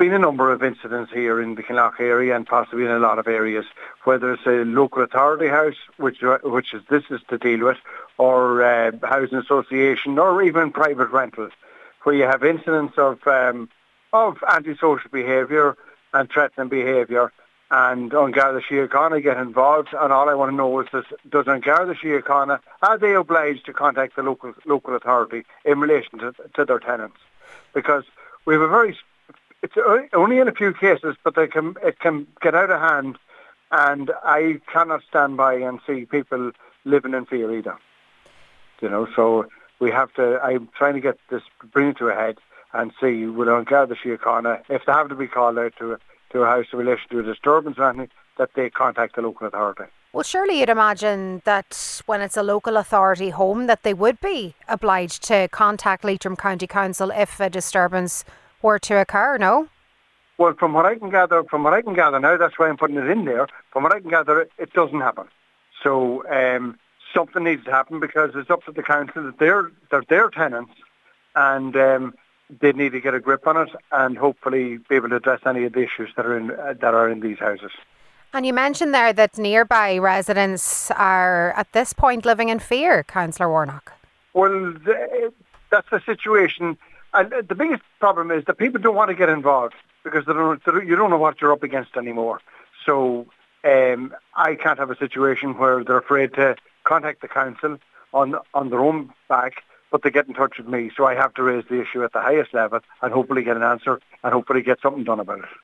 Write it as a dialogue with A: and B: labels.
A: been a number of incidents here in the Kinloch area and possibly in a lot of areas where there's a local authority house, which this is to deal with, or housing association, or even private rentals, where you have incidents of antisocial behaviour and threatening behaviour, and An Garda Síochána get involved. And all I want to know is this: does An Garda Síochána, are they obliged to contact the local authority in relation to their tenants? Because we have it's only in a few cases, but it can get out of hand, and I cannot stand by and see people living in fear either. So we have to. I'm trying to get this, bring it to a head, and see with An Garda Síochána, if they have to be called out to a house in relation to a disturbance or anything, that they contact the local authority.
B: Well, surely you'd imagine that when it's a local authority home that they would be obliged to contact Leitrim County Council if a disturbance were to occur, no?
A: Well, from what I can gather now, that's why I'm putting it in there. From what I can gather, it doesn't happen. So something needs to happen, because it's up to the council that they're their tenants, and they need to get a grip on it and hopefully be able to address any of the issues that are in these houses.
B: And you mentioned there that nearby residents are at this point living in fear, Councillor Warnock.
A: Well, that's the situation. And the biggest problem is that people don't want to get involved because you don't know what you're up against anymore. So I can't have a situation where they're afraid to contact the council on their own back, but they get in touch with me. So I have to raise the issue at the highest level and hopefully get an answer and hopefully get something done about it.